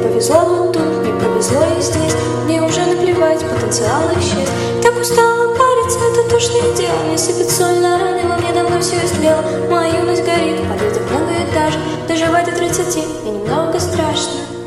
повезло вот тут, не повезло и здесь. Мне уже наплевать, потенциал исчез. Так устала париться, это тошное дело. Мне сыпет соль на раны, во мне давно все истлело. Моя юность горит, подъезд многоэтажек. Доживать до 30 и немного страшно.